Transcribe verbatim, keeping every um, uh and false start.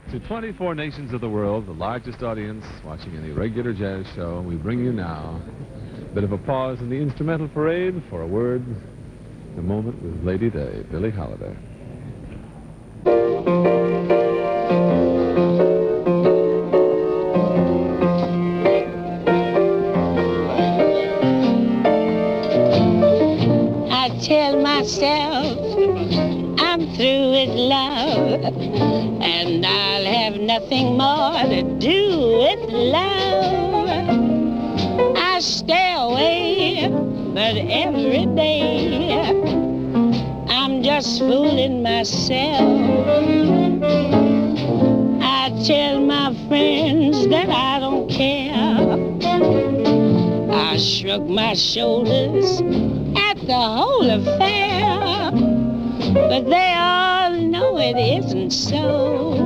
To twenty-four nations of the world, the largest audience watching any regular jazz show, we bring you now a bit of a pause in the instrumental parade for a word, a moment with Lady Day, Billie Holiday. I tell myself I'm through with love, and I'll have nothing more to do with love. I stay away, but every day I'm just fooling myself. I tell my friends that I don't care. I shrug my shoulders at the whole affair, but they all know it isn't so.